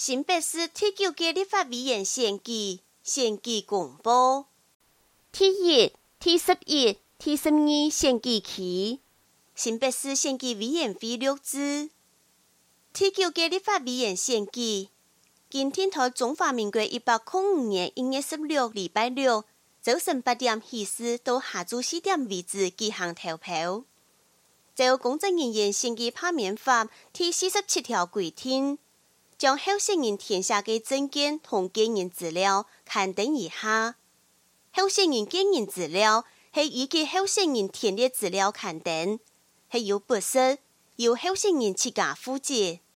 新北市第9届立法委员选举公布。第1、第11、第12选举期，新北市选举委员会录制。第9届立法委员选举，今天在中华民国1805年1月16礼拜六早晨8點起始到下晝4點為止舉行投票。就公職人員選舉罷免法第47條規定，將候選人填寫嘅證件同個人資料刊登以下。候選人個人資料係依據候選人填列資料刊登，係由不實由候選人自家負責。